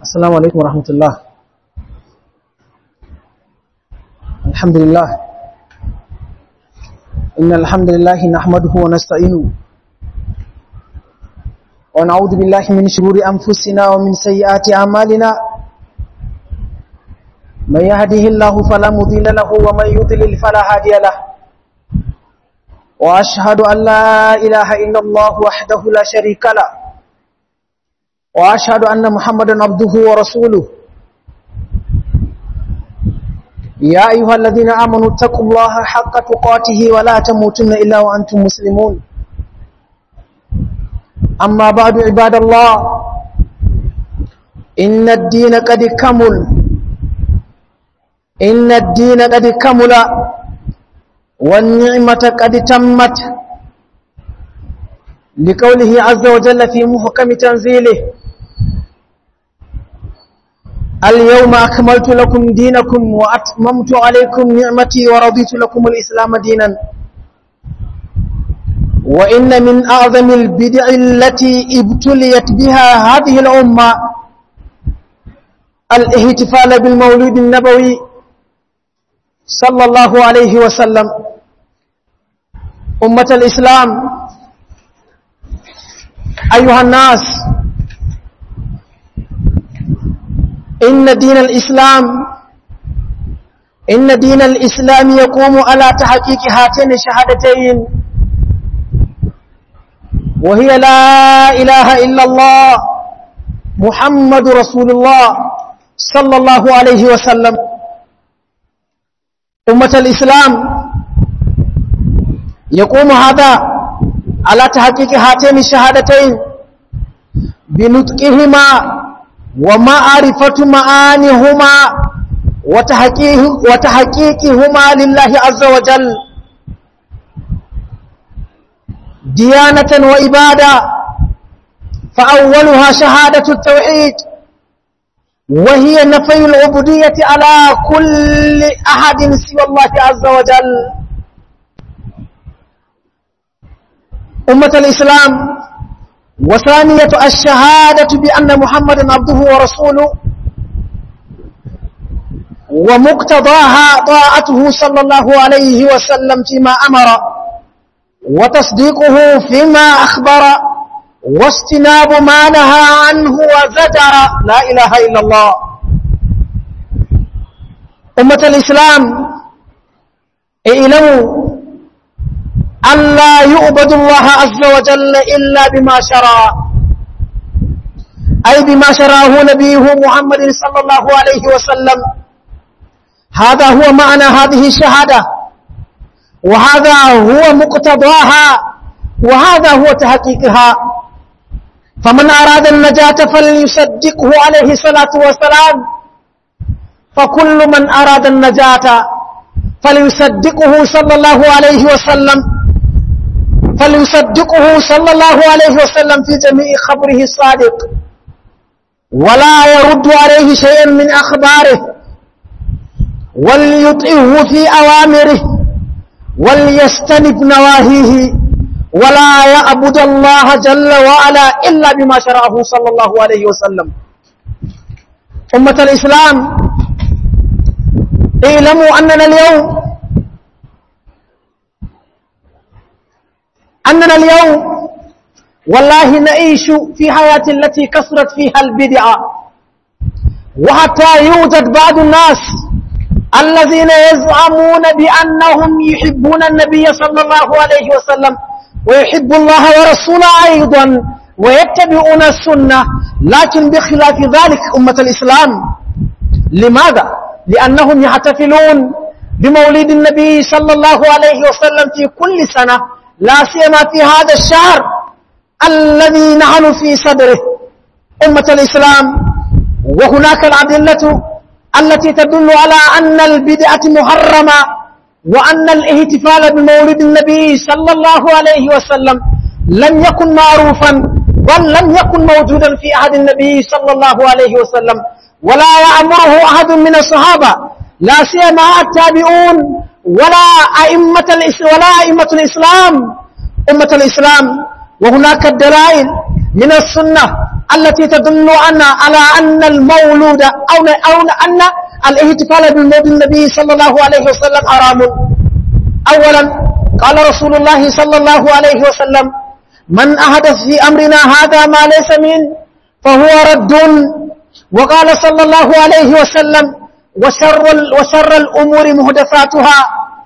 السلام عليكم ورحمة الله. الحمد لله إن الحمد لله نحمده ونستعينه ونعوذ بالله من شرور أنفسنا ومن سيئات أعمالنا. من يهده الله فلا مضل له ومن يضلل فلا هادي له. وأشهد أن لا إله إلا الله وحده لا شريك له وأشهد أن محمدا عبده ورسوله. يا أيها الذين آمنوا اتقوا الله حق تقاته ولا تموتن إلا وأنتم مسلمون. أما بعد عباد الله، إن الدين قد كمل، إن الدين قد كمل والنعمة قد تمت، لقوله عز وجل في محكم تنزيله: اليوم أكملت لكم دينكم وأتممت عليكم نعمتي ورضيت لكم الإسلام دينا. وإن من أعظم البدع التي ابتليت بها هذه الأمة الاحتفال بالمولد النبوي صلى الله عليه وسلم. أمة الإسلام، أيها الناس، إن دين الإسلام يقوم على تحقيق هاتين الشهادتين، وهي لا إله إلا الله محمد رسول الله صلى الله عليه وسلم. أمة الإسلام، يقوم هذا على تحقيق هاتين الشهادتين بنطقهما ومعرفة معانيهما وتحقيقهما لله عز وجل ديانة وإبادة. فأولها شهادة التوحيد، وهي نفي العبودية على كل أحد سوى الله عز وجل. أمة الإسلام، وثانية الشهادة بأن محمدا عبده ورسوله، ومقتضاها طاعته صلى الله عليه وسلم فيما أمر، وتصديقه فيما أخبر، واجتناب ما نهى عنه وزجر. لا إله إلا الله. أمة الإسلام، اعلموا أن لا يعبد الله عز وجل إلا بما شرع، أي بما شرعه نبيه محمد صلى الله عليه وسلم. هذا هو معنى هذه الشهادة، وهذا هو مقتضاها، وهذا هو تحقيقها. فمن أراد النجاة فليصدقه عليه الصلاة والسلام، فكل من أراد النجاة فليصدقه صلى الله عليه وسلم، فليصدقه صلى الله عليه وسلم في جميع خبره الصادق، ولا يرد عليه شيئا من أخباره، وليطيعه في أوامره وليستنب نواهيه، ولا يعبد الله جل وعلا إلا بما شرعه صلى الله عليه وسلم. أمة الإسلام، اعلموا أننا اليوم والله نعيش في حياة التي كثرت فيها البدعة، وحتى يوجد بعض الناس الذين يزعمون بأنهم يحبون النبي صلى الله عليه وسلم ويحب الله ورسوله أيضا ويتبعون السنة، لكن بخلاف ذلك أمة الإسلام. لماذا؟ لأنهم يحتفلون بمولد النبي صلى الله عليه وسلم في كل سنة، لا سيما في هذا الشهر الذي نحن في صدره. أمة الإسلام، وهناك الأدلة التي تدل على أن البدعة محرمة، وأن الاحتفال بمولد النبي صلى الله عليه وسلم لم يكن معروفا، بل لم يكن موجودا في عهد النبي صلى الله عليه وسلم، ولا يأمره أحد من الصحابة، لا سيما التابعون ولا أئمة الإسلام. أمة الإسلام، وهناك الدلائل من السنة التي تدل على أن المولود أو أن الاحتفال بمولد النبي صلى الله عليه وسلم حرام. أولا قال رسول الله صلى الله عليه وسلم: من أحدث في أمرنا هذا ما ليس منه فهو رد. وقال صلى الله عليه وسلم: وشر الأمور محدثاتها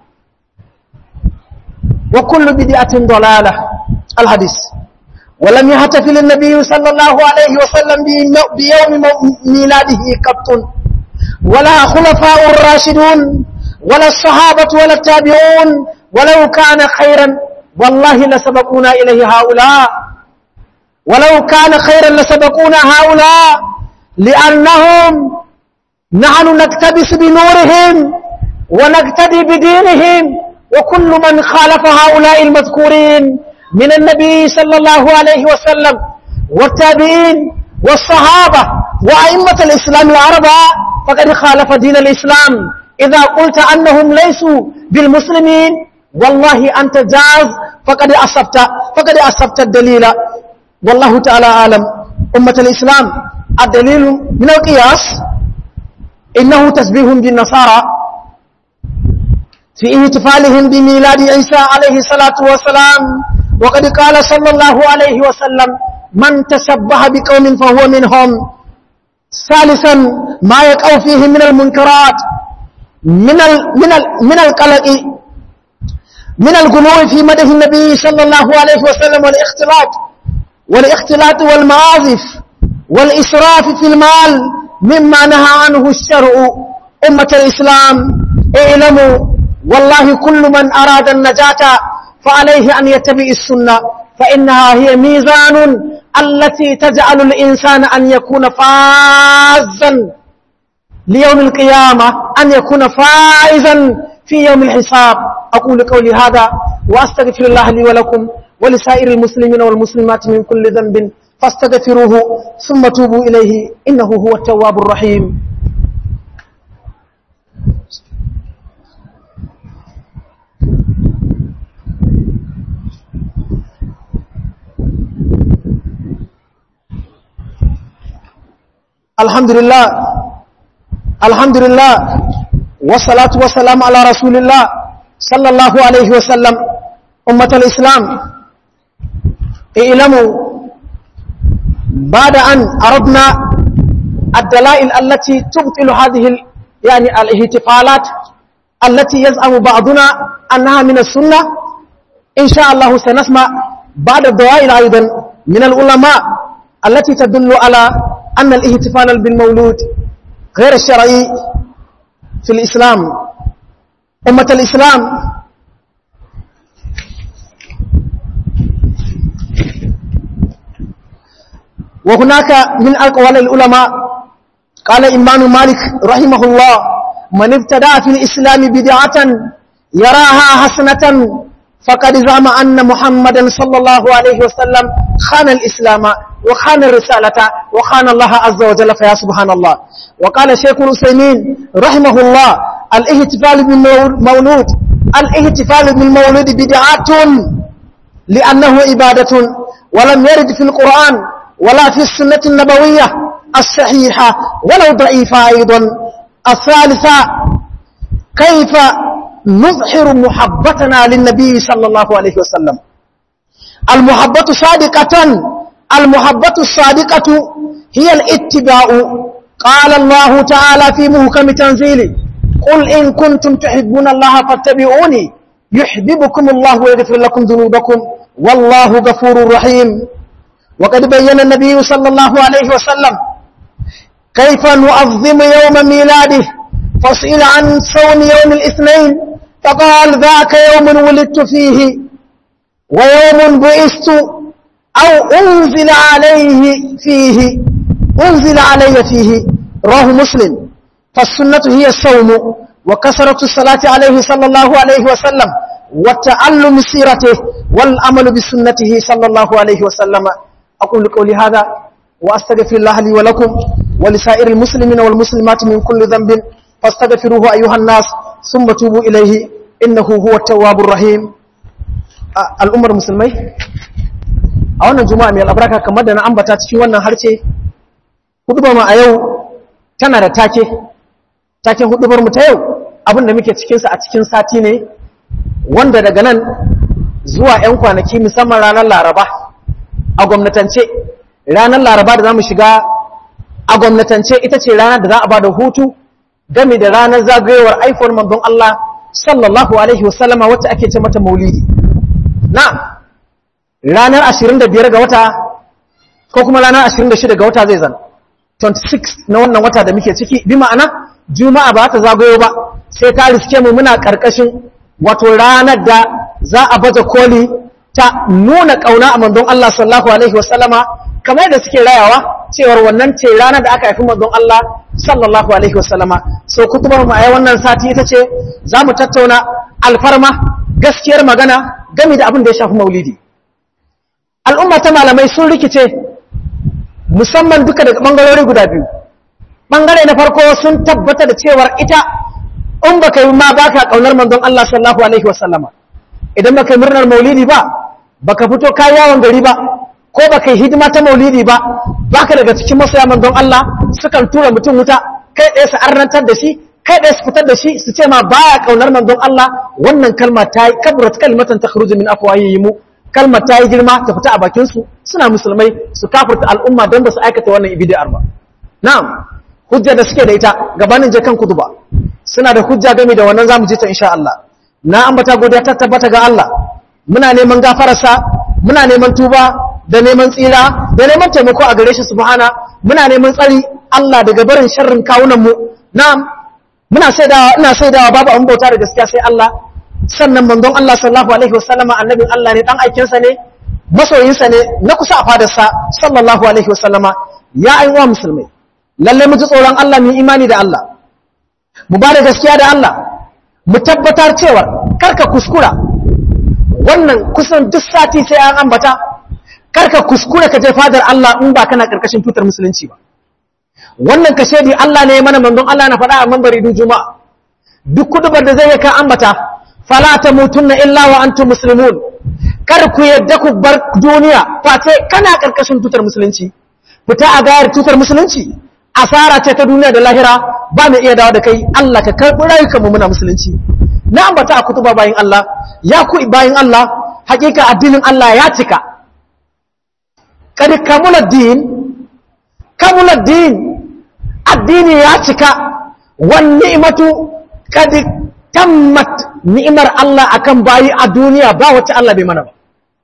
وكل بدعة ضلالة. الحديث. ولم يحتفل النبي صلى الله عليه وسلم بيوم ميلاده قط، ولا خلفاء الراشدون ولا الصحابة ولا التابعون، ولو كان خيرا والله لسبقونا إليه هؤلاء، ولو كان خيرا لسبقونا هؤلاء، لأنهم نحن نقتبس بنورهم ونقتدي بدينهم، وكل من خالف هؤلاء المذكورين من النبي صلى الله عليه وسلم والتابعين والصحابة وأئمة الإسلام الأربعة فقد خالف دين الإسلام. إذا قلت أنهم ليسوا بالمسلمين والله أنت جاز، فقد أصبت الدليل. والله تعالى أعلم. أمة الإسلام، الدليل من القياس إنه تشبيه بالنصارى في احتفالهم بميلاد عيسى عليه الصلاة والسلام، وقد قال صلى الله عليه وسلم: من تشبه بقوم فهو منهم. ثالثا ما يقع فيه من المنكرات من القلق، من الغلو في مدح النبي صلى الله عليه وسلم، والاختلاط والمعازف والإسراف في المال مما نهى عنه الشرع. أمة الإسلام، اعلموا والله كل من أراد النجاة فعليه أن يتبع السنة، فإنها هي ميزان التي تجعل الإنسان أن يكون فازا ليوم القيامة، أن يكون فائزا في يوم الحساب. أقول قولي هذا وأستغفر الله لي ولكم ولسائر المسلمين والمسلمات من كل ذنب فاستغفروه ثم توبوا إليه إنه هو التواب الرحيم. الحمد لله والصلاة والسلام على رسول الله صلى الله عليه وسلم. أمة الإسلام، اعلموا بعد أن أردنا الدلائل التي تبطل هذه الاحتفالات التي يزعم بعضنا أنها من السنة، إن شاء الله سنسمع بعد الدلائل أيضا من العلماء التي تدل على أن الاحتفال بالمولود غير الشرعي في الإسلام. أمة الإسلام، وهناك من أقوال العلماء قال إمام مالك رحمه الله: من ابتدع في الإسلام بدعة يراها حسنة فقد زعم أن محمدا صلى الله عليه وسلم خان الإسلام وخان الرسالة وخان الله عز وجل، فيا سبحان الله. وقال شيخ العثيمين رحمه الله: الاحتفال بالمولود بدعة لأنه عبادة، ولم يرد في القرآن ولا في السنة النبوية الصحيحة ولو ضعيفة أيضا. الثالثة كيف نظهر محبتنا للنبي صلى الله عليه وسلم. المحبة الصادقة هي الاتباع. قال الله تعالى في محكم تنزيله: قل إن كنتم تحبون الله فاتبعوني يحببكم الله ويغفر لكم ذنوبكم والله غفور رحيم. وقد بين النبي صلى الله عليه وسلم كيف نعظم يوم ميلاده، فسئل عن صوم يوم الاثنين فقال: ذاك يوم ولدت فيه ويوم بعثت أو أنزل علي فيه. رواه مسلم. فالسنة هي الصوم وكثرة الصلاة عليه صلى الله عليه وسلم وتعلم سيرته والعمل بسنته صلى الله عليه وسلم. أقول قولي هذا وأستغفر الله لي ولكم ولسائر المسلمين والمسلمات من كل ذنب فاستغفروه أيها الناس ثم توبوا إليه إنه هو التواب الرحيم. الأمة المسلمين، a wannan juma'a mai albarka kamar da na ambata cikin wannan harce hudubar mu a yau tana da taken hudubar mu ta yau abinda muke cikinsa a cikin sati ne wanda daga nan zuwa 'yan kwanaki musamman ranar laraba a gwamnatance ranar laraba da za mu shiga a gwamnatance ita ce ranar da za a ba da hutu game da ranar zagayowar aifuwar manzon Allah sallallahu alaihi wasallama wacce ake ce mata maulidi na ranar 25 ga wata ko kuma ranar 26 ga wata zai zan 26 na wannan wata da muke ciki bi ma'ana juma'a ba ta zagayo ba sai ta riske mu muna karkashin wato ranar da za a baje koli ta nuna kauna a manzon Allah sallallahu alaihi wasallama kamar da suke rayawa cewar wannan ce ranar da aka haifi manzon Allah sallallahu alaihi wasallama so kutubar mu a wannan sati ita ce za mu tattauna alfarma gaskiyar magana game da abin da ya shafi maulidi al'umma ta malamai sun rikice musamman duka daga bangarori guda biyu bangare na farko sun tabbata da cewar ita in baka yi ma baka kaunar manzon Allah sallallahu alaihi wasallama idan baka yi murnar maulidi ba baka fito kai yawon gari ba ko baka yi hidima ta maulidi ba baka daga cikin masoya manzon Allah sukan tura mutum wuta kai ɗaya su arnantar da shi kai ɗaya su fitar da shi su ce ma baya kaunar manzon Allah wannan kalma ta yi kabrat kalmatan takhruju min afwahihim kalmar ta yi girma ta fita a bakin su suna musulmai su kafirta al'umma don ba su aikata wannan bid'ar ba na'am hujja da suke da ita gabanin je kan kutuba suna da hujja game da wannan zamu je ta insha Allah na ambata godiya ta tabbata ga Allah muna neman gafararsa muna neman tuba da neman tsira da neman taimako a gare shi subhana muna neman tsari Allah daga barin sharrin kawunan mu na'am ina shaidawa babu an bauta da gaskiya sai Allah sannan manzon Allah sallallahu alaihi wasallama annabin Allah ne dan aikin sa ne masoyin sa ne na kusa a fadar sa sallallahu alaihi wasallama ya ayyuha musulmai lalle mu ji tsoron Allah mu imani da Allah mu ba da gaskiya da Allah mu tabbatar cewa karka kuskura wannan kusan duk sati sai an ambata karka kuskura ka je fadar Allah in ba kana karkashin tutar musulunci ba wannan ka shedi Allah ne mana manzon Allah na faɗa a manbari duk juma'a duk kudubar da zai ka ambata fala tamutunna illa wa antum muslimun kar ku yadda ku bar duniya face kana karkashin tutar musulunci fita a gayar tutar musulunci asara ce ta duniya da lahira ba mai iya dawo da kai Allah ka karɓi rayukanmu muna musulunci na ambata a kutuba bayin Allah ya ku bayin Allah hakika addinin Allah ya cika kad kamula din addini ya cika wan ni'matu kad tammat ni'mar Allah akan bayi a duniya ba wacce Allah bai mana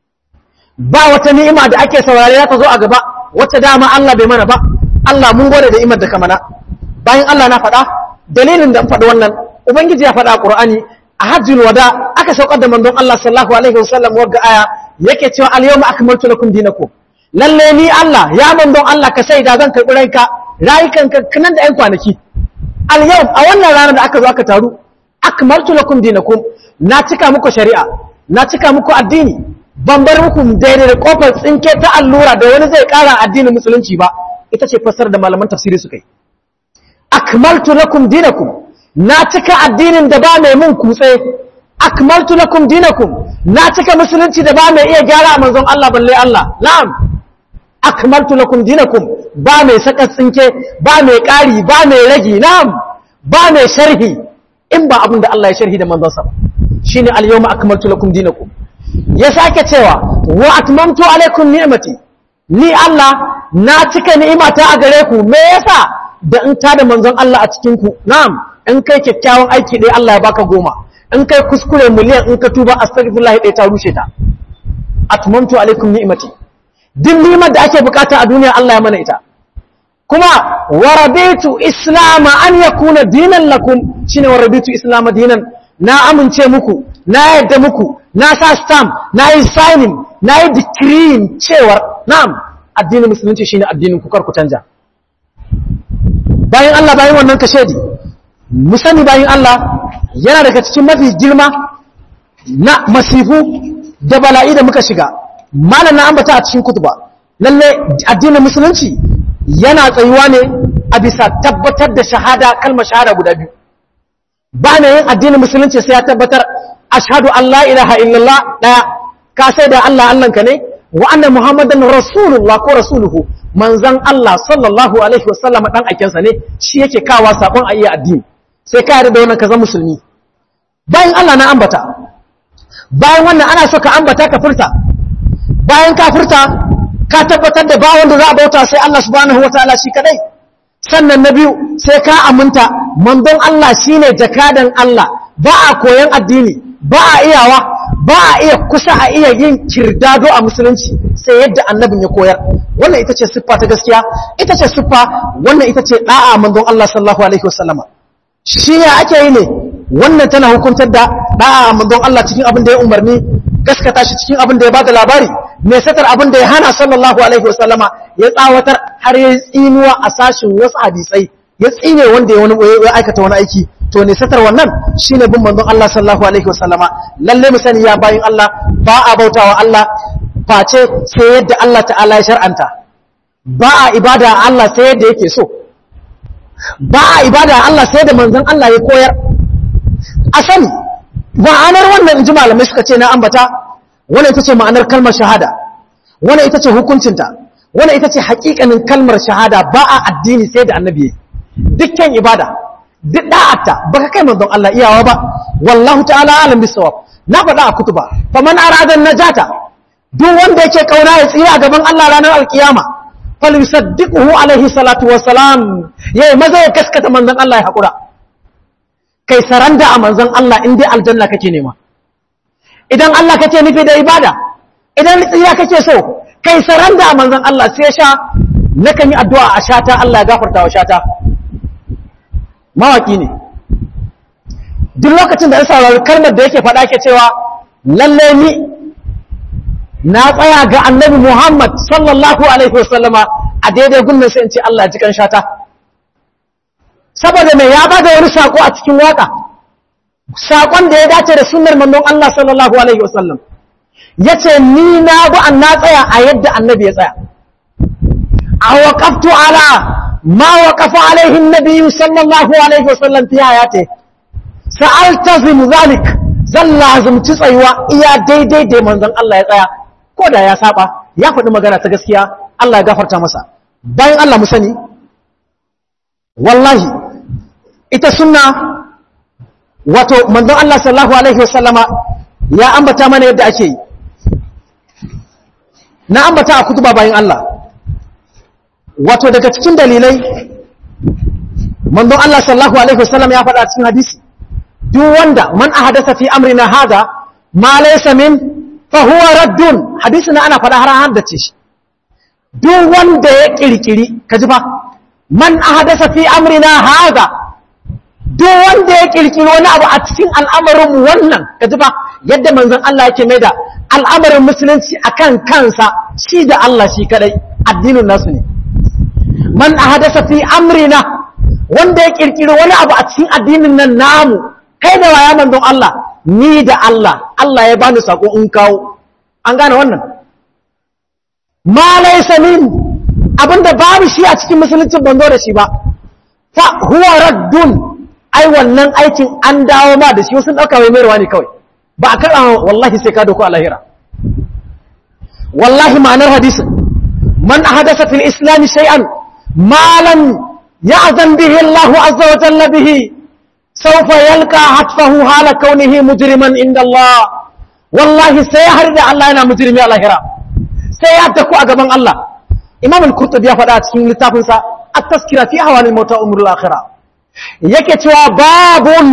ba wata ni'ima da ake saurare ta zo a gaba wacce dama Allah bai mana ba Allah mun gode da imar da kamana bayan Allah na faɗa dalilin da faɗi wannan ubangiji ya faɗa a Qur'ani a hajjul wada aka saukar da manzon Allah sallallahu alaihi wasallam wagga aya yake cewa al-yawma akmaltu lakum dinakum lalle ni Allah ya manzon Allah ka sai da zan karɓi rayukanka kanan da 'yan kwanaki al-yawm a wannan ranar da aka zo aka taru akmaltu lakum dinakum na cika muku shari'a na cika muku addini ban bar muku daidai da kofar tsinke ta allura da wani zai ƙara addinin musulunci ba ita ce fasar da malaman tafsiri suka yi akmaltu lakum dinakum na cika addinin da ba mai mun kutse akmaltu lakum dinakum na cika musulunci da ba mai iya gyara manzon Allah balle Allah na'am akmaltu lakum dinakum ba mai saka tsinke ba mai ƙari ba mai ragi na'am ba mai sharhi in ba abin da Allah ya sharhi da manzon sa shine al-yawma akmaltu lakum dinakum ya sake cewa wa atmamtu alaikum ni'mati ni Allah na cika ni'imata a gare ku me yasa da in tada manzon Allah a cikin ku na'am in kai kyakkyawan aiki dai Allah ya baka 10 in kai kuskure miliyan in ka tuba astaghfirullah dai ta rushe ta atmamtu alaikum ni'mati din ni'imar da ake bukata a duniya Allah ya mana ita kuma waraditu islama an yakuna dinan lakum shine waraditu islama dinan na amince muku na yadda muku na sa stamp na yi signing na yi decree cewar na'am addinin musulunci shine addinin ku kar ku canja bayan Allah bayan wannan kashedi mu sani bayan Allah yana daga cikin mafi girma na masifu da bala'i da muka shiga malam na ambata a cikin kutuba lalle addinin musulunci yana tsayuwa ne a bisa tabbatar da shahada kalmar shahada guda biyu ba ne yin addinin musulunci sai ya tabbatar ashhadu an la ilaha illallah daya ka sai da Allah Allahnka ne wa anna muhammadan rasulullah ko rasuluhu manzon Allah sallallahu alaihi wasallam dan aikensa ne shi yake kawa sabon ayya addini sai ka yarda da wannan ka zama musulmi bayan Allah na ambata bayan wannan ana so ka ambata ka furta bayan ka furta ka tabbatar da ba wanda za a bauta sai Allah subhanahu wataala shi kadai sannan na biyu sai ka aminta manzon Allah shine jakadan Allah ba a koyan addini ba a iyawa ba a iya kusa a iya yin kirdado a musulunci sai yadda annabin ya koyar wannan ita ce siffa ta gaskiya ita ce siffa wannan ita ce da'a manzon Allah sallallahu alaihi wasallama shi ya ake yi ne wannan tana hukuntar da da'a manzon Allah cikin abin da ya umarni gaskata shi cikin abin da ya bada labari mai satar abin da ya hana sallallahu alaihi wasallama ya tsawatar har ya tsinuwa a sashin wasu hadisai ya tsine wanda ya aikata wani aiki to ne satar wannan shine bin manzon Allah sallallahu alaihi wasallama lalle mu sani ya bayin Allah ba a bautawa Allah face sai yadda Allah ta'ala ya shar'anta ba a ibada Allah sai yadda yake so ba a ibada Allah sai da manzon Allah ya koyar a sani ma'anar wannan inji malamai suka ce na ambata wannan ita ce ma'anar kalmar shahada wannan ita ce hukuncinta wannan ita ce haƙiƙanin kalmar shahada ba a addini sai da annabi dukkan ibada duk da'atta baka kai manzon Allah iyawa ba wallahu ta'ala alam bisawab na faɗa a kutuba faman arada najata duk wanda yake kauna ya tsira a gaban Allah ranar alkiyama falyusaddiquhu alaihi salatu wassalam yayi maza ya kaskata manzon Allah ya hakura kai saranda a manzon Allah in dai aljanna kake nema idan Allah kake nufi da ibada idan tsira kake so kai saranda a manzon Allah sai sha nakan yi addu'a a shata Allah ya gafarta wa shata mawaki ne duk lokacin da ya saurari kalmar da yake faɗa ke cewa lalle ni na tsaya ga annabi Muhammad sallallahu alaihi wasallama a daidai gunnan sai in ce Allah ji kan shata saboda mai ya bada wani sako a cikin waka sakon da ya dace da sunnar manzon Allah sallallahu alaihi wasallam yace ni na bu an na tsaya a yadda annabi ya tsaya a waqaftu ala ma waqafa alaihi an-nabi sallallahu alaihi wasallam fi hayati sa'altazim zalik zan lazumci tsayuwa iya daidai da manzon Allah ya tsaya ko da ya saba ya faɗi magana ta gaskiya Allah ya gafarta masa bayan Allah mu sani wallahi ita sunna wato manzon Allah sallallahu alaihi wasallama ya ambata mana yadda ake yi na ambata a kutuba bayan Allah wato daga cikin dalilai manzon Allah sallallahu alaihi wasallam ya faɗa cikin hadisi duk wanda man ahadatha fi amrina hada ma laysa min fa huwa raddun hadisi na ana faɗa har an dace shi duk wanda ya kirkiri kaji fa man ahadatha fi amrina hada duk wanda ya kirkiri wani abu a cikin al'amarin mu wannan kaji fa yadda manzon Allah yake mai da al'amarin musulunci akan kansa shi da Allah shi kadai addinin nasu ne man ahadatha fi amrina wanda ya kirkiri wani abu a cikin addinin nan namu kai da waya manzon Allah ni da Allah Allah ya bani sako in kawo an gane wannan ma laysa min abinda babu shi a cikin musulunci ban zo da shi ba fa huwa raddun ai wannan aikin an dawo ma da shi wasu dauka mai mayarwa ne kawai ba a karɓa wallahi sai ka doko a lahira wallahi ma'anar hadisin man ahadatha fil islam shay'an ma lam ya'zan bihi Allah azza wa jalla bihi sawfa yalqa hatfahu hala kaunihi mujriman inda Allah wallahi sai har da Allah yana mujrimi a lahira sai ya dako a gaban Allah Imam al-Qurtubi ya faɗa a cikin littafin sa at-tazkira fi ahwal al-maut wa umur al-akhirah yake cewa babun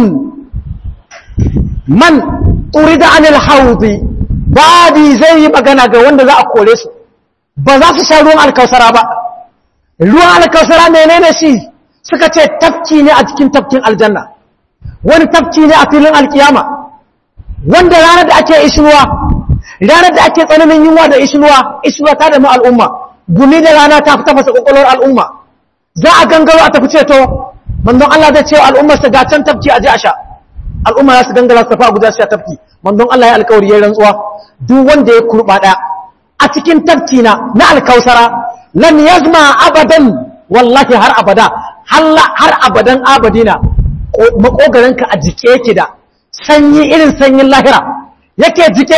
man urida anil haudi babi zai yi magana ga wanda za a kore su ba za su sha ruwan alkausara ba ruwan alkausara menene shi suka ce tafki ne a cikin tafkin aljanna wani tafki ne a filin alkiyama wanda ranar da ake ishinuwa ranar da ake tsananin yunwa da ishinuwa ta da mu al'umma gumi da rana ta fi tafasa kwakwalwar al'umma za a gangaro a tafi ceto manzon Allah zai ce wa al'ummar sa ga can tafki a je a sha al'umma za su gangara su tafi a guda sha tafki manzon Allah ya alkawari ya rantsuwa duk wanda ya kurba ɗaya a cikin tafki na alkausara lam yazma abadan wallahi har abada har abadan abadina makogaranka a jike yake da sanyi irin sanyin lahira yake jike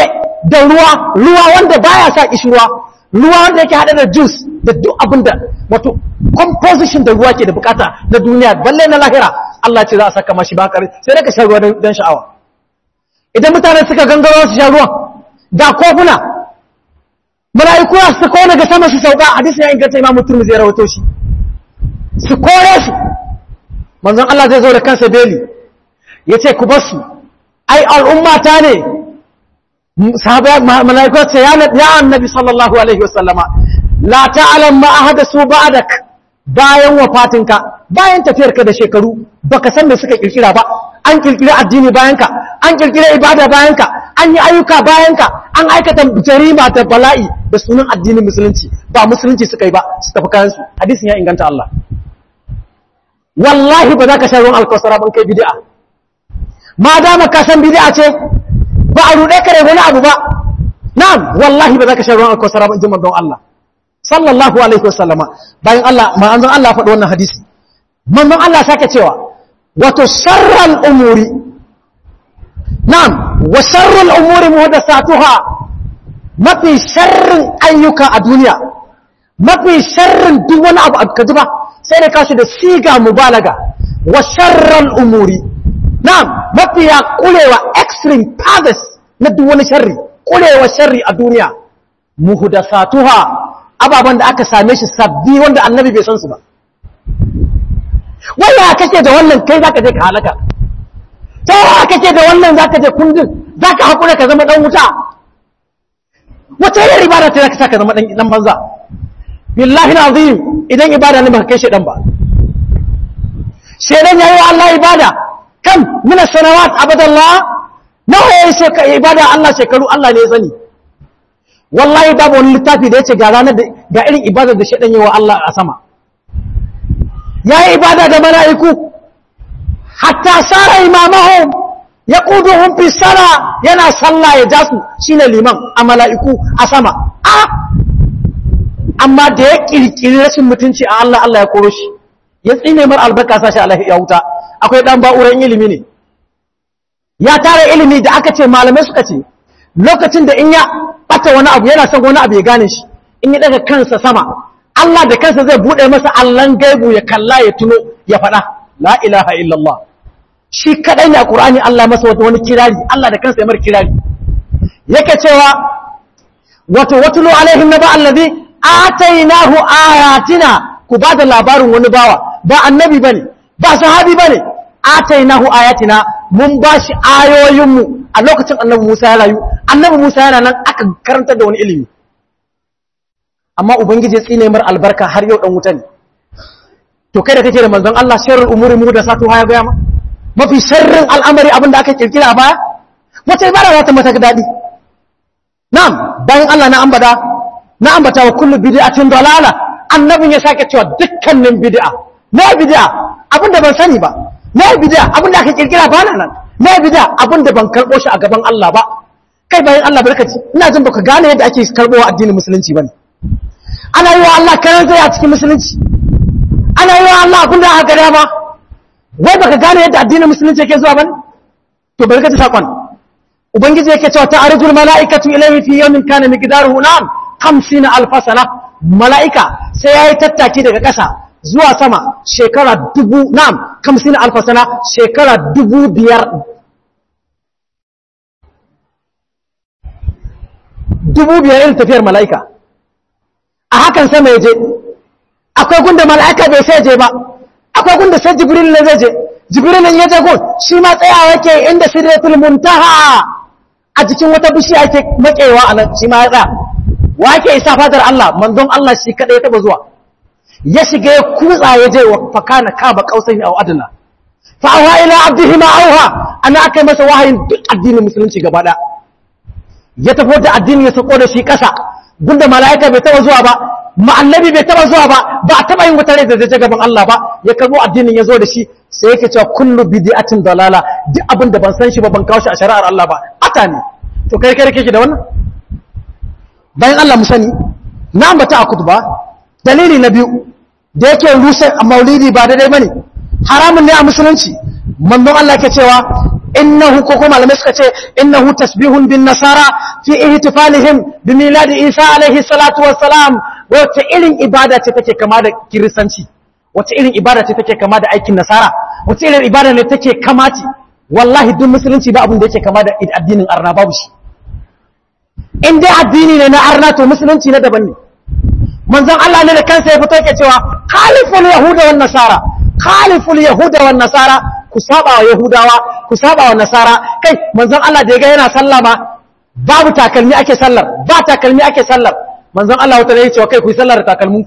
da ruwa wanda baya sa kishirwa, ruwa wanda yake hada da juice da duk abinda wato composition da ruwa ke da bukata na duniya balle na lahira Allah ce za a saka mashi bakare sai da ka sha ruwa dan sha'awa. Idan mutane suka gangaro su sha ruwan da kofuna mala'iku su kone ga sama su sauka, hadisi ya inganta Imam Tirmidhi ya rawaito shi, su kore su manzon Allah zai zo da kansa beli yace ku bar su, ai al'umma ta ne. Sahaba mala'iku ce ya annabi sallallahu alaihi wasallama la ta'lam ma ahdathu ba'dak, bayan wafatinka bayan tafiyarka da shekaru baka san me suka kirkira ba, an kirkira addini bayanka, an kirkira ibada bayanka, an yi ayyuka bayanka, an aikata jarima da bala'i da sunan addinin musulunci, ba musulunci suka yi ba su tafi kayan su. Hadisin ya inganta Allah. Wallahi ba za ka sha ruwan alkausara ban kai bid'a, ma dama ka san bid'a ce ba a ruɗe kare wani abu ba. Na'am, wallahi ba za ka sha ruwan alkausara ban jima don Allah sallallahu alaihi wasallama. Bayan Allah manzon Allah faɗi wannan hadisi, manzon Allah sake cewa wato sharral umuri, na'am, wa sharral umuri muhdathatuha, mafi sharrin ayyuka a duniya, mafi sharrin duk wani abu ka ji ba sai da kashi da siga mubalaga, wa sharral umuri, na'am, mafi ya kurewa extreme paths na duk wani sharri, kurewa sharri a duniya muhdathatuha, ababan da aka same shi sabbi wanda annabi bai san su ba. Waya kake da wannan kai zaka je ka halaka, ta yawa kake da wannan zaka je kundin zaka hakura ka zama dan wuta. Wata yin ibada ta zaka saka zama dan banza. Billahi alazim, idan ibada ne ba kai shedan ba, shedan yayi wa Allah ibada kan min as-sanawat abadallah, nawa yayi sheka ibada Allah shekaru Allah ne ya sani. Wallahi babu wani littafi da yace ga ranar da ga irin ibada da shedan yayi wa Allah a sama. Yayi ibada da mala'iku hatta sara imamahum yaquduhum fi sala, yana sallah ya jasu shine liman a mala'iku a sama. Amma da ya kirkiri rashin mutunci a Allah, Allah ya koro shi, ya tsine mar albarka sashi Allah ya huta. Akwai dan ba'uran ilimi ne, ya tara ilimi da aka ce malamai suka ce lokacin da in ya bata wani abu yana son wani abu ya gane shi, in ya daga kansa sama Allah da kansa zai bude masa allan gaibu ya kalla ya tuno ya faɗa la ilaha illallah. Shi kadai ne a Qur'ani Allah masa wani kirari, Allah da kansa ya mar kirari yake cewa wato watulu alaihim naba allazi atainahu ayatina, ku bada labarin wani bawa, ba annabi bane ba sahabi bane, atainahu ayatina, mun bashi ayoyinmu a lokacin annabi Musa ya rayu, annabi Musa yana nan aka karanta da wani ilimi, amma ubangiji ya tsine mar albarka har yau dan wuta ne. To kai da kake da manzon Allah sharrul umuri muhdathatuha ya ga ma mafi sharrin al'amari abinda aka kirkira baya, wata ibada za ta mata dadi. Na'am, bayan Allah na ambata wa kullu bid'atin dalala, annabin ya sake cewa dukkanin bid'a, ne bid'a abinda ban sani ba, ne bid'a abinda aka kirkira ba nan, ne bid'a abinda ban karbo shi a gaban Allah ba. Kai bayan Allah barkaci, ina jin baka gane yadda ake karbowa addinin musulunci bane. Ana yi wa Allah karanta a cikin musulunci, ana yi wa Allah abinda aka gada ba, wai baka gane yadda addinin musulunci yake zuwa bane. To barkaci sakon ubangiji yake cewa ta'arujul mala'ikatu ilayhi fi yawmin kana miqdaruhu 50,000 sana, mala'ika sai yayi tattaki daga ƙasa zuwa sama shekara 50,000 sana, shekara 5,000. 5,000 irin tafiyar mala'ika. A hakan sama ya je, akwai gunda mala'ika bai sai je ba, akwai gunda sai Jibril ne zai je. Jibril ne ya je gun, shi ma tsayawa yake inda sidratul muntaha, a jikin wata bishiya yake makewa a nan, shi ma ya tsaya. Wa yake isa fadar Allah, manzon Allah shi kada ya taba zuwa, ya shiga ya kutsa ya je wa fakana kaba kausaini aw adna, fa auha ila abdihi ma auha, ana akai masa wahayin duk addinin musulunci gaba daya. Ya tafi da addini ya sako da shi kasa gunda mala'ika bai taba zuwa ba, annabi bai taba zuwa ba, ba a taba yin wata rai da zai gaban Allah ba, ya karbo addinin ya zo da shi, sai yake cewa kullu bid'atin dalala, duk abin da ban san shi ba ban kawo shi a shari'ar Allah ba ata ne. To kai kake da wannan? Bayan Allah mu sani, na ambata a kutuba dalili na biyu da yake rusa maulidi ba daidai bane, haramun ne a musulunci. Manzon Allah yake cewa innahu ko kuma malamai suka ce innahu tasbihun bin nasara fi ihtifalihim bi milad Isa alaihi salatu wassalam. Wace irin ibada ce take kama da kiristanci, wace irin ibada ce take kama da aikin nasara, wace irin ibada ne take kamaci. Wallahi duk musulunci ba abin da yake kama da addinin arna, babu shi. In dai addini ne na arna to musulunci na daban ne. Manzon Allah ne da kansa ya fito yake cewa khaliful yahuda wan nasara, khaliful yahuda wan nasara, ku saba wa yahudawa, ku saba wa nasara. Kai manzon Allah da yaga yana sallah ma babu takalmi ake sallar, ba takalmi ake sallar. Manzon Allah wata ne ya ce kai ku yi sallar da takalmin.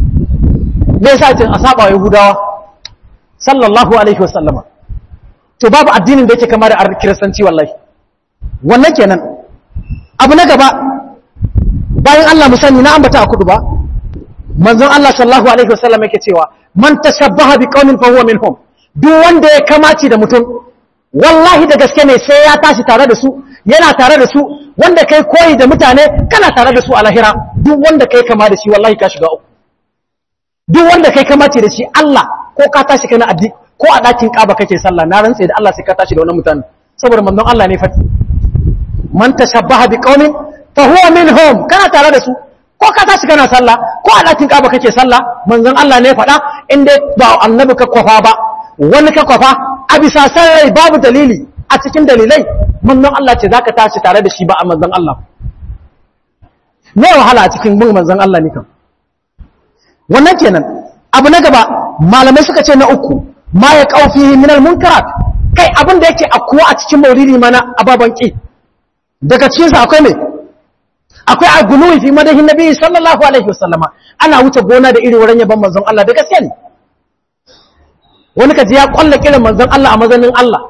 Me yasa ce a saba wa yahudawa? Sallallahu alaihi wasallama. To babu addinin da yake kama da kiristanci wallahi. Wannan kenan. Abu na gaba bayan Allah musani na ambata a kudu ba, manzon Allah sallallahu alaihi wasallam yake cewa man tashabbaha biqaumin fa huwa minhum. Duk wanda ya kamaci da mutum wallahi da gaske ne sai ya tashi tare da su, yana tare da su. Wanda kai koyi da mutane kana tare da su a lahira. Duk wanda kai kama da shi wallahi ka shiga uku. Duk wanda kai kamaci da shi Allah ko ka tashi kana addi ko a dakin Kaaba kake sallah, na rantsa da Allah sai ka tashi da wannan mutane, saboda manzon Allah ne fati man tashabbaha biqaumin fa huwa minhum. Kana tare da su ko ka tashi kana sallah ko a dakin Kaaba kake sallah, manzon Allah ne faɗa. Inda ba annabi ka kwafa ba, wani ka kwafa a bisa sarai babu dalili a cikin dalilai, manzon Allah ce zaka tashi tare da shi ba a manzon Allah. Me wahala a cikin bin manzon Allah ne kan wannan kenan. Abu na gaba malamai suka ce na uku ma ya kaufihi min al-munkarat. Kai abin da yake akuwa a cikin maulidi mana ababan ki, daga cikin sa akwai me? Akwai al-guluwi fi madahin nabi sallallahu alaihi wasallama. Ana wuce gona da iri wurin yaban manzon Allah, da gaskiya ne. Wani kaji ya kwalla kiran manzon Allah a mazanin Allah,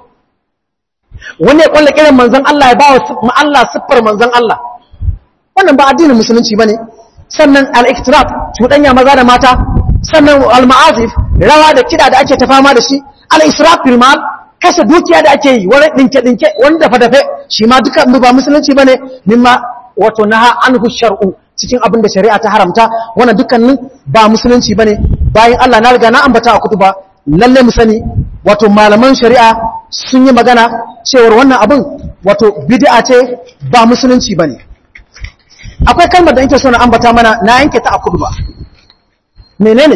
wani ya kwalla kiran manzon Allah ya ba wa Allah siffar manzon Allah. Wannan ba addinin musulunci bane. Sannan al-iktiraf, cuɗanya maza da mata. Sannan al-ma'azif, rawa da kida da ake ta fama da shi. Al-israf fil mal, kashe dukiya da ake yi, wani dinke wani dafa-dafe, shi ma duka ba musulunci bane. Mimma wato naha anhu shar'u, cikin abin da shari'a ta haramta. Wannan dukkanin ba musulunci bane. Bayan Allah na riga na ambata a kutuba, lalle mu sani wato malaman shari'a sun yi magana cewar wannan abin wato bid'a ce, ba musulunci bane. Akwai kalmar da nake so na ambata mana, na yanke ta a kutuba. Menene?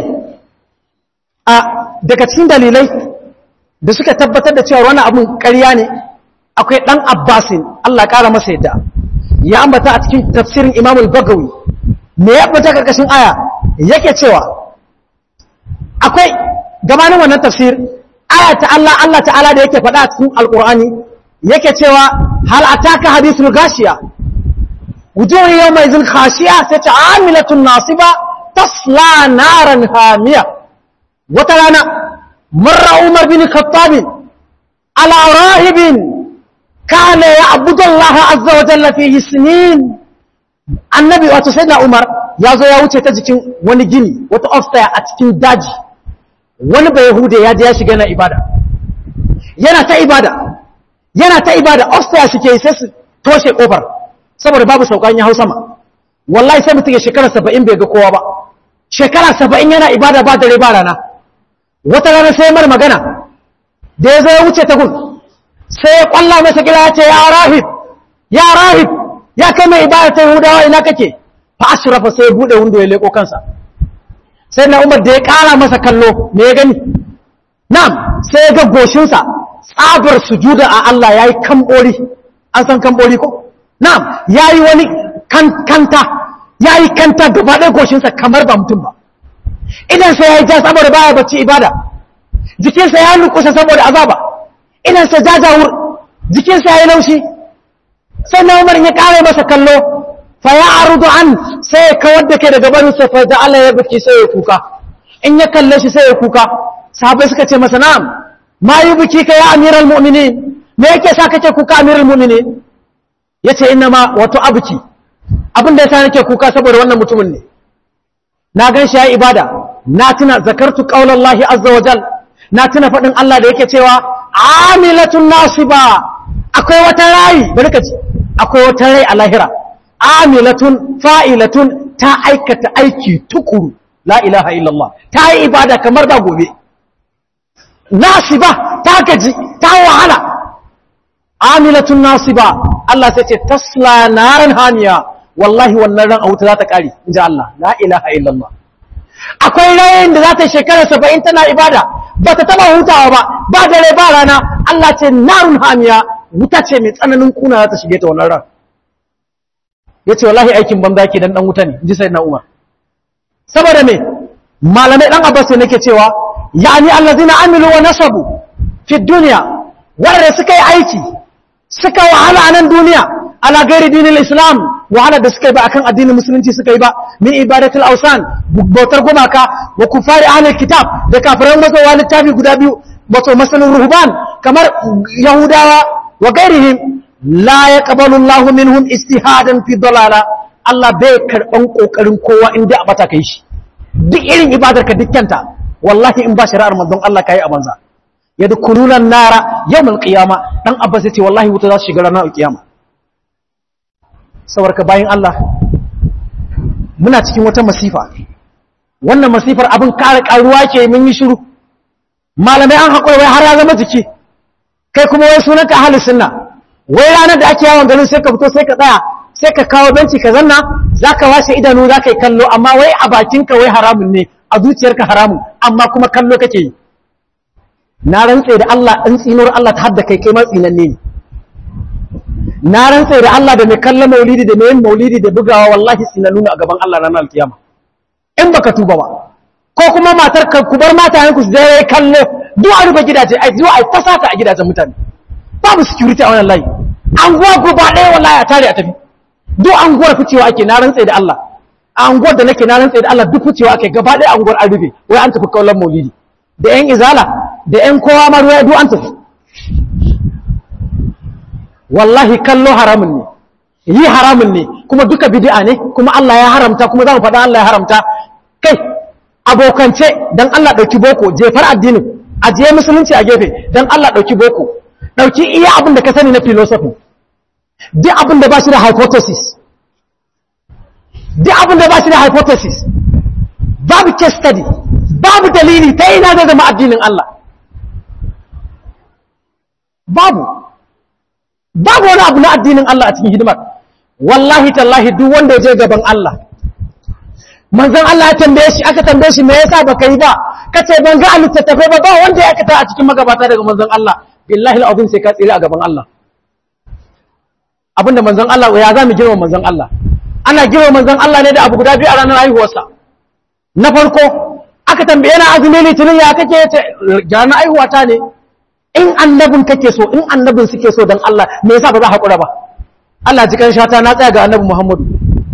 Daga cikin dalilai da suka tabbatar da cewa wannan abin ƙarya ne, akwai dan Abbasin, Allah ƙara masa yadda, ya ambata a cikin tafsirin Imam al-Bagawi. Me ya ambata karkashin aya? Yake cewa akwai gabanin wannan tafsir aya ta Allah ta'ala da yake faɗa a cikin Al-Qur'ani, yake cewa hal ataka hadithul ghashiya wujuhu yawma idhin khashiya sata'amilatun nasiba tasla naran hamiya. Wata rana marra Umar bin Khattab ala rahibin kana ya'budu Allah azza wa jalla fihi sinin. Annabi wato sayyidina Umar ya zo ya wuce ta jikin wani gini, wata ofsaya a cikin daji. Wani bai Yahude ya je ya shiga na ibada, yana ta ibada, ofsaya suke yi sai su toshe kofar saboda babu saukan ya hau sama. Wallahi sai mutum ya shekara 70 bai ga kowa ba, shekara 70 yana ibada ba dare ba rana. Wata rana sai mar magana da ya zo ya wuce ta gun, sai ya kwalla masa kira ya ce ya rahib, ya kai mai ibada ta Yahudawa ina kake? Fa ashrafa, sai ya bude windo ya leko kansa. Sai na Umar da ya kara masa kallo, me ya gani? Na'am, sai ya ga goshinsa tsabar sujuda a Allah yayi kambori. An san kambori ko? Na'am, yayi wani kanta gaba ɗaya goshinsa kamar ba mutum ba. Idan sai yayi ja saboda baya bacci ibada. Jikinsa ya lukusa saboda azaba. Idan sai jajawur, jikinsa yayi laushi. Sai na Umar ya kare masa kallo, fa ya'rudu an, sai ya kawar da ke daga barinsa, fa ja'ala yabki, sai ya kuka. In ya kalle shi sai ya kuka. Sahabbai suka ce masa na'am, ma yubki ka ya amiral mu'minin, me yake sa kake kuka amiral mu'minin? Yace inna ma wato abuki, abin da yasa nake kuka saboda wannan mutumin ne. Na gan shi ya ibada, na tuna zakartu qaulallahi azza wa jal, na tuna fadin Allah da yake cewa amilatun nasiba. Akwai wata rai, bari ka ci, akwai wata rai a lahira, amilatun fa'ilatun, ta aikata aiki tukuru, la ilaha illallah, ta yi ibada kamar ba gobe. Nasiba, ta gaji, ta wahala, amilatun nasiba Allah sai ce tasla naran hamiya wallahi wannan ran a wuta za ta kare inji Allah la ilaha illallah akwai rayin da za ta shekara 70 tana ibada ba ta taba hutawa ba dare ba rana Allah ce narun hamiya wuta ce mai tsananin kuna za ta shige ta wannan ran yace wallahi aikin banza ke dan wuta ne inji sayyidina Umar saboda me malamai dan Abbas ne nake cewa yani allazina amilu wa nasabu fi dunya wanda suka yi aiki suka wahala a nan duniya ala gairi dinin islam wahala da suka yi ba akan addinin musulunci suka yi ba min ibadatul awsan bautar gumaka wa kufari ahlul kitab da kafiran mazowa littafi guda biyu wato masalin ruhban kamar yahudawa wa gairihim la yaqbalu Allahu minhum istihadan fi dalala Allah bai karban kokarin kowa inda a bata kai shi duk irin ibadar ka dukkanta wallahi in ba shari'ar manzon Allah kai a banza yadkhuluna an-nara yawm al-qiyama dan abbas yace wallahi wuta za su shiga ranar al-qiyama sabarka bayin Allah muna cikin wata masifa wannan masifar abin kare karuwa ke mun yi shiru malamai an haƙura wai har ya zama jiki kai kuma wai sunanka ahlus sunna wai ranar da ake yawon garin sai ka fito sai ka tsaya sai ka kawo benci ka zanna zaka washe idanu zaka yi kallo amma wai a bakinka wai haramun ne a zuciyarka haramun amma kuma kallo kake yi na rantsa da Allah in tsinuwar Allah ta hadda kai ma tsinanne ne na rantsa da Allah da mai kallon maulidi da mai yin maulidi da bugawa wallahi tsinannu ne a gaban Allah ranar alkiyama in baka tuba ba ko kuma matar ka ku bar matayen ku su dai kallo duk a rufe gidaje ai zuwa ai fasata a gidajen mutane babu security a wannan layi anguwa gaba ɗaya wallahi a tare a tafi duk anguwar ficewa ake na rantsa da Allah a anguwar da nake na rantsa da Allah duk ficewa ake gaba ɗaya anguwar an rufe wai an tafi kallon maulidi da yan izala da yan kowa ma ruwa duk an tafi wallahi kallo haramun ne yi haramun ne kuma duka bid'a ne kuma Allah ya haramta kuma za mu faɗa Allah ya haramta kai abokance dan Allah dauki boko jefar addinin ajiye musulunci a gefe dan Allah dauki boko dauki iya abin da ka sani na philosophy duk abin da ba shi da hypothesis duk abin da ba shi da hypothesis babu case study babu dalili ta ina zai zama addinin Allah babu wani abu na addinin Allah a cikin hidimar wallahi tallahi duk wanda ya je gaban Allah manzon Allah ya tambaye shi aka tambaye shi me yasa baka yi ba kace ban ga littattafai ba wanda ya kata a cikin magabata daga manzon Allah billahi alazim sai ka tsira a gaban Allah abinda manzon Allah ya za mu girma manzon Allah ana girma manzon Allah ne da abu guda biyu a ranar haihuwarsa na farko aka tambaye na azumi litinin ya kake yace ranar haihuwata ne in annabin kake so in annabin suke so dan Allah me yasa ba za hakura ba Allah ji kan shata na tsaya ga annabi Muhammadu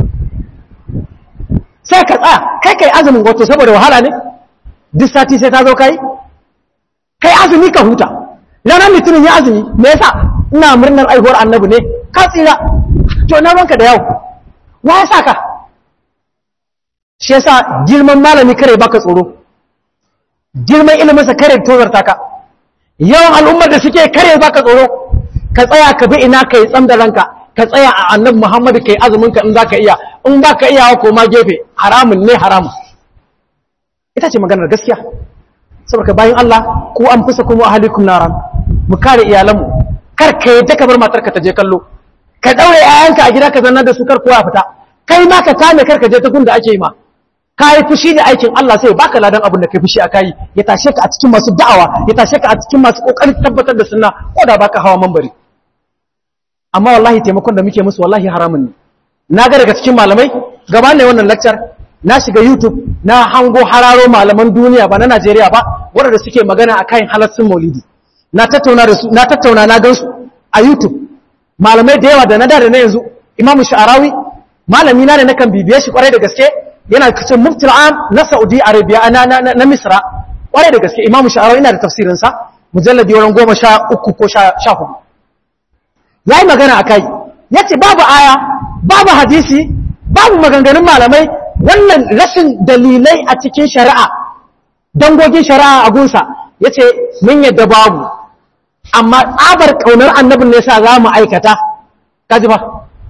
sai ka tsaya kai azumin wato saboda wahala ne duk sati sai ta zo kai azumi ka huta ranar litinin ya azumi me yasa ina murnar aihuwar annabi ne ka tsira to na ranka da yau wa ya saka shi yasa girman malami kare baka tsoro girman ilimin sa kare tozarta ka yawan al'ummar da suke kare baka tsoro ka tsaya ka bi ina kai tsam da ranka ka tsaya a annabi Muhammadu kai azumin ka in zaka iya in baka iya ko ma gefe haramun ne haramun ita ce maganar gaskiya saboda bayan Allah ku an fusa kuma ahlikum naran mu kare iyalanmu kar ka yadda ka bar matarka ta je kallo ka daure yayanka a gida ka zanna da su kar kowa fita kai ma ka kame kar ka je ta gunda ake yi ma kai fushi da aikin Allah sai baka ladan abin da kai fushi akai ya tashe ka a cikin masu da'awa ya tashe ka a cikin masu kokarin tabbatar da sunna ko da baka hawa manbari amma wallahi taimakon da muke musu wallahi haramun ne na ga daga cikin malamai gaba ne wannan lecture na shiga YouTube na hango hararo malaman duniya ba na Najeriya ba wanda suke magana akan halaccin maulidi na tattauna da su na tattauna na gansu a YouTube malamai da yawa da na da na yanzu Imam Sha'arawi malami na ne nakan bibiye shi kwarai da gaske yana cikin muftil am na Saudi Arabia na Misra kwarai da gaske Imam Sha'arawi ina da tafsirin sa mujalladi wurin 13 ko 14 yayi magana akai yace babu aya babu hadisi babu maganganun malamai wannan rashin dalilai a cikin shari'a dangogin shari'a a gunsa yace mun yadda babu amma tsabar kaunar annabin ne sa za mu aikata kaji ba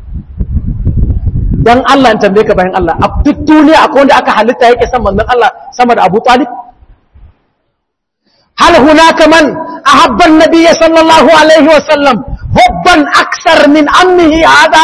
dan Allah in tambaye ka bayan Allah a duk duniya akwai wanda aka halitta yake san manzon Allah sama da Abu Talib hal hunaka man أحب النبي صلى الله عليه وسلم حبا أكثر من عمه هذا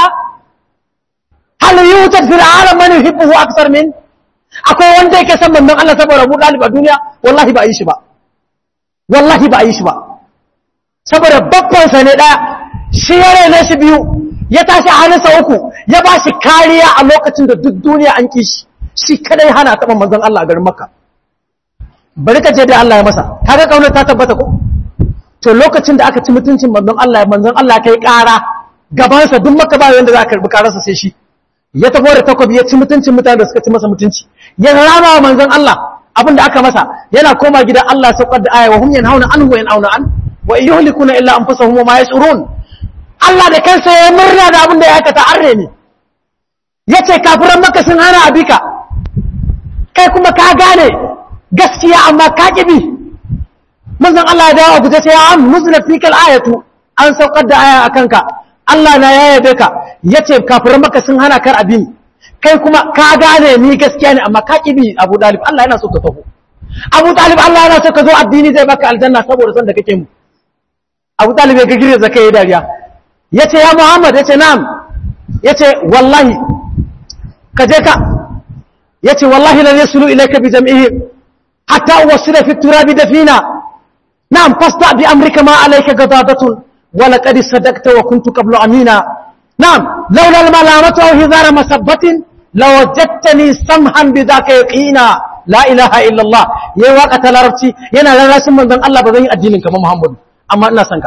هل يوجد في العالم من يحبه أكثر من akwai wanda yake san manzon Allah saboda Abu Talib a duniya wallahi ba yi shi ba wallahi ba yi shi ba saboda babban sa ne daya shi yare ne shi biyu ya tashi hannunsa uku ya ba shi kariya a lokacin da duk duniya an ki shi kadai hana taɓa manzon Allah a garin Makka bari ka je da Allah ya masa kaga kaunar ta tabbata ko to lokacin da aka ci mutuncin manzon Allah kai ƙara gabansa duk Makka ba wanda za ka karbi ƙararsa sai shi ya tafi da takobi ya ci mutuncin mutane da suka ci masa mutunci ya rama wa manzon Allah abinda aka masa yana koma gidan Allah saukar da aya wa hum yanhauna anhu wa yan'auna an wa yuhlikuna illa anfusahum wa ma yash'urun Allah da kansa ya murna da abinda ya aikata arre ne yace kafiran Makka sun hana abika kai kuma ka gane gaskiya amma ka kibi manzon Allah ya dawo guje sai ya am nuzila fikal ayatu an saukar da aya akanka Allah na ya yabe ka yace kafiran Makka sun hana kar abin kai kuma ka gane ni gaskiya ne amma ka kibi Abu Talib Allah yana so ka taho Abu Talib Allah yana so ka zo addini zai baka aljanna saboda san da kake mu Abu Talib ya gigire zakai dariya yace ya Muhammad yace na'am yace wallahi ka je ka yace wallahi lan yasulu ilayka bi jam'ihi hatta wasila fi turabi dafina na'am fasta bi amrika ma alayka gadadatun ولقد صدقت وكنت قبل أمينا نعم لولا الملامة أو هزار مسبة لوجدتني سمحا بذاك يقينا لا إله إلا الله يواقع تلاربتي ينا لا رسم من ذن الله بذين الدين كما محمد أما إنا سنك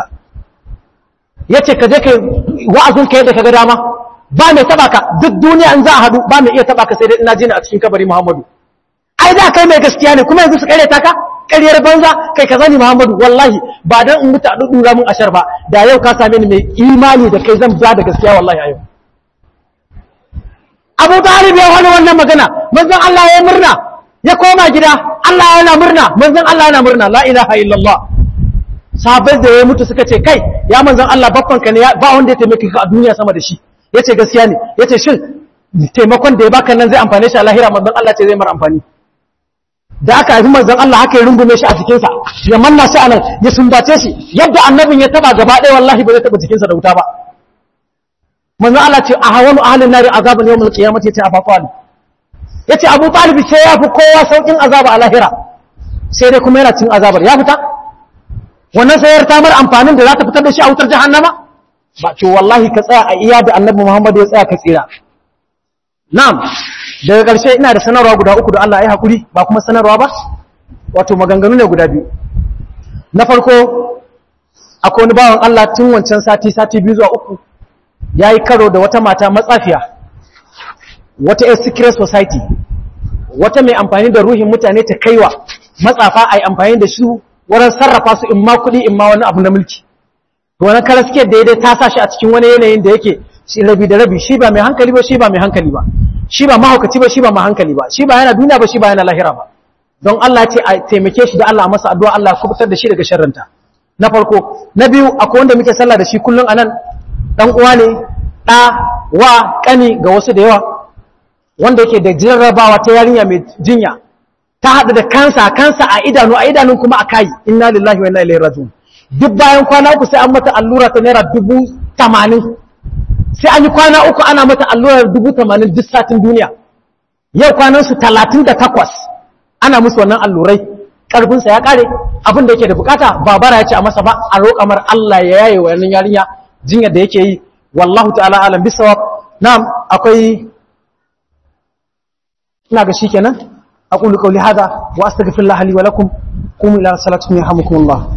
yace ka je kai wa'azin kai da kaga dama ba mai taba ka duk duniya an za a hadu ba mai iya taba ka sai dai ina jina a cikin kabari Muhammadu ai da kai mai gaskiya ne kuma yanzu su kare ta ka ƙaryar banza kai ka zani Muhammadu wallahi ba dan in mutu a dudura mun ashar ba da yau ka same ni mai imani da kai zan ja da gaskiya wallahi a yau Abu Talib ya wani wannan magana manzon Allah ya murna ya koma gida Allah yana murna manzon Allah yana murna la ilaha illallah sahabbai da ya mutu suka ce kai ya manzon Allah babban ka ne ba wanda ya taimake ka a duniya sama da shi yace gaskiya ne yace shin taimakon da ya baka nan zai amfane shi a lahira manzon Allah ce zai mara amfani da aka haifi manzon Allah haka ya rungume shi a cikinsa ya manna shi anan ya sumbace shi yadda annabin ya taba gaba ɗaya wallahi ba zai taba cikinsa da wuta ba manzon Allah ce a hawanu ahlin nari azaban yawmul qiyamati ta Abu Talib yace Abu Talib sai ya fi kowa saukin azaba a lahira sai dai kuma yana cin azabar ya fita wannan sayar ta mar amfanin da za ta fitar da shi a wutar jahannama ba ce wallahi ka tsaya a iya da annabi Muhammad ya tsaya ka tsira na'am daga ƙarshe ina da sanarwa guda uku da Allah ya haƙuri ba kuma sanarwa ba wato maganganu ne guda biyu na farko akwai wani bawan Allah tun wancan sati biyu zuwa uku ya yi karo da wata mata matsafiya wata secret society wata mai amfani da ruhin mutane ta kaiwa matsafa a yi amfani da su wurin sarrafa su in ma kuɗi in ma wani abu na mulki to wani karaske daidai ta sa shi a cikin wani yanayin da yake shi rabi da rabi shi ba mai hankali ba shi ba mai hankali ba shi ba mahaukaci ba shi ba mahankali ba shi ba yana duniya ba shi ba yana lahira ba don Allah ce a taimake shi da Allah masa addu'a Allah ya kubutar da shi daga sharrinta na farko na biyu akwai wanda muke sallah da shi kullun anan dan uwa ne da wa kani ga wasu da yawa wanda yake da jarrabawa ta yarinya mai jinya ta hada da kansa a idanun kuma a kai inna lillahi wa inna ilaihi raji'un duk bayan kwana uku sai an mata allura ta naira 80,000 sai an yi kwana uku ana mata allurar 80,000 duk satin duniya yau kwanansu 38 ana musu wannan allurai ƙarfinsa ya ƙare abin da yake da bukata babara ya ce a masa ba a roƙa mar Allah ya yaye wa yanin yarinya jinyar da yake yi wallahu ta'ala alam bisawab na'am akwai ina ga shikenan aqulu qawli hadha wa astaghfirullaha li wa lakum qumu ila salatikum yarhamukumullah